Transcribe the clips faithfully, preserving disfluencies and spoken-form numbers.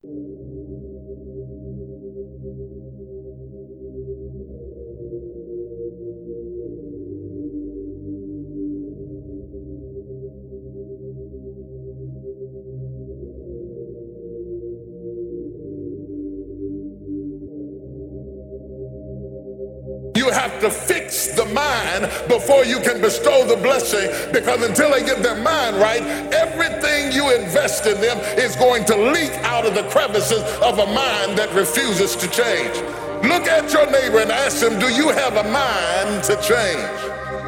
You have to fix the mind before you can bestow the blessing, because until they get their mind right, everything you invest in them is going to leak out of the crevices of a mind that refuses to change. Look at your neighbor and ask him, do you have a mind to change?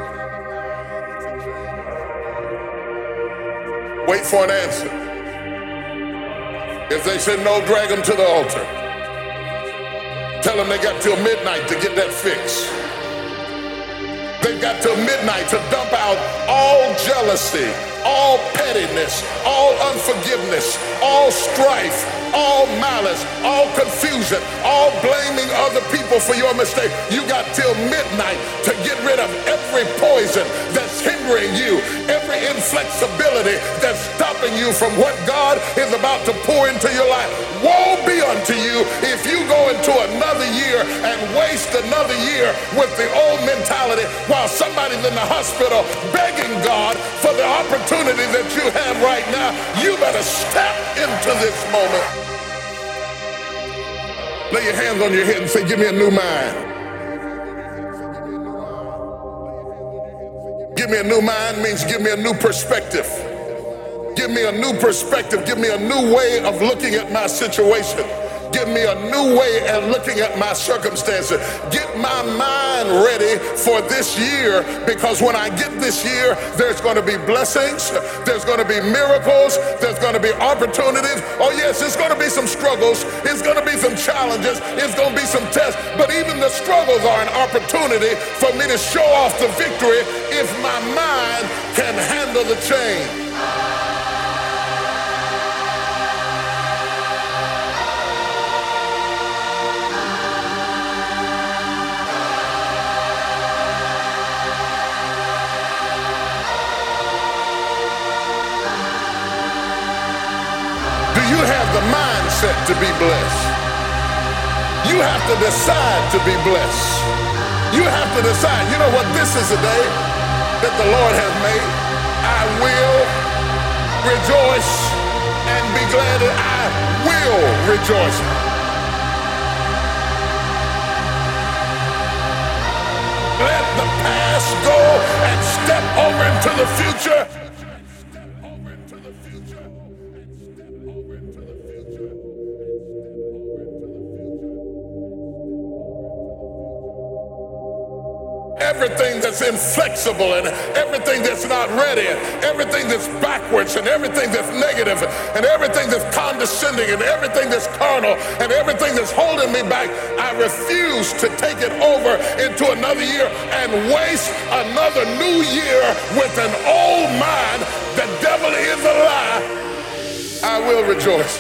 Wait for an answer. If they say no, drag them to the altar. Tell them they got till midnight to get that fix. They've got till midnight to dump out all jealousy, all pettiness, all unforgiveness, all strife, all malice, all confusion, all blaming other people for your mistake. You got till midnight to get rid of every poison that's hindering you, every inflexibility that's stopping you from what God is about to pour into your life. Woe be unto you if you go into another year and waste another year with the old mentality while somebody's in the hospital begging God for the opportunity that you have right now. You better step into this moment. Lay your hands on your head and say, give me a new mind. Give me a new mind means give me a new perspective. Give me a new perspective. Give me a new way of looking at my situation. Give me a new way at looking at my circumstances. Get my mind ready for this year, because when I get this year, there's going to be blessings, there's going to be miracles, there's going to be opportunities. Oh yes, it's going to be some struggles, it's going to be some challenges, it's going to be some tests, but even the struggles are an opportunity for me to show off the victory if my mind can handle the change. You have the mindset to be blessed. You have to decide to be blessed. You have to decide, you know what, this is a day that the Lord has made. I will rejoice and be glad that I will rejoice. Let the past go and step over into the future. Everything that's inflexible and everything that's not ready and everything that's backwards and everything that's negative and everything that's condescending and everything that's carnal and everything that's holding me back, I refuse to take it over into another year and waste another new year with an old mind. The devil is a lie. I will rejoice.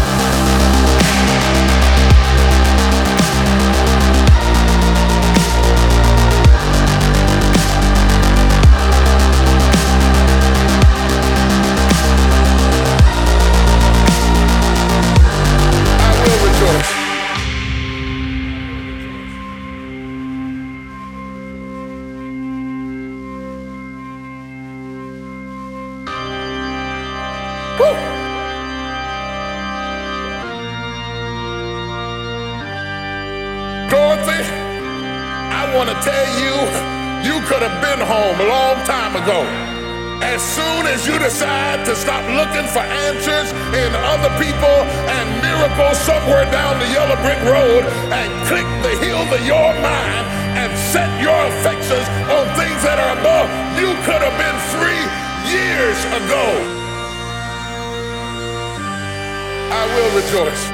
Dorothy, I want to tell you, you could have been home a long time ago. As soon as you decide to stop looking for answers in other people and miracles somewhere down the yellow brick road and click the heels of your mind and set your affections on things that are above, you could have been free years ago. I will rejoice.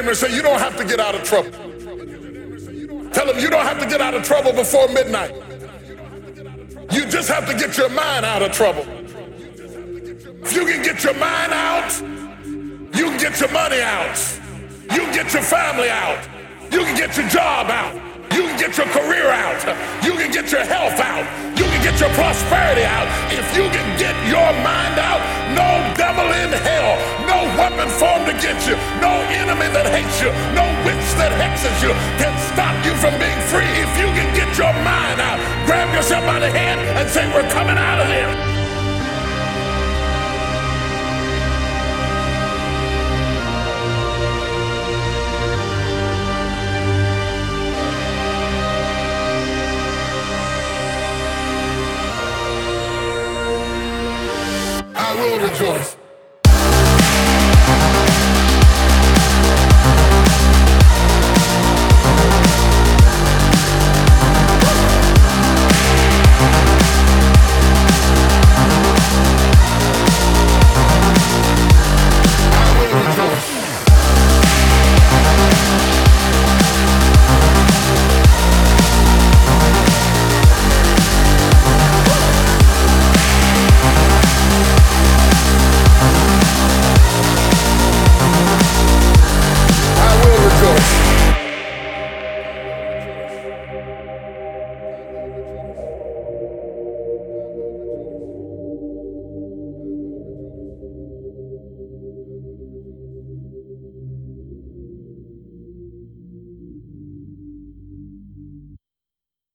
neighbor and say, you don't have to get out of trouble. Tell them you don't have to get out of trouble before midnight. You just have to get your mind out of trouble. If you can get your mind out, you can get your money out. You can get your family out. You can get your job out. You can get your career out. You can get your health out. You can get your prosperity out. If you can get your mind out, no devil in hell, no weapon formed against you, no enemy that hates you, no witch that hexes you can stop you from being free. If you can get your mind out, grab yourself by the hand and say, we're coming out of here.